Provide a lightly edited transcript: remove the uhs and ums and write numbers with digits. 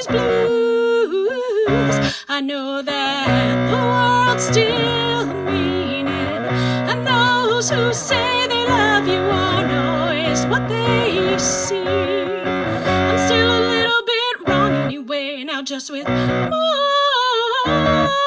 these blues. I know that the world's still meaning, and those who say they love you won't always what they see. I'm still a little bit wrong anyway, now just with more